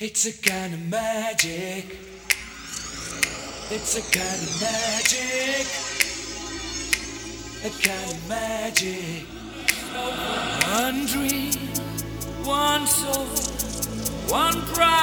It's a kind of magic. It's a kind of magic. A kind of magic. One dream, one soul, one pride.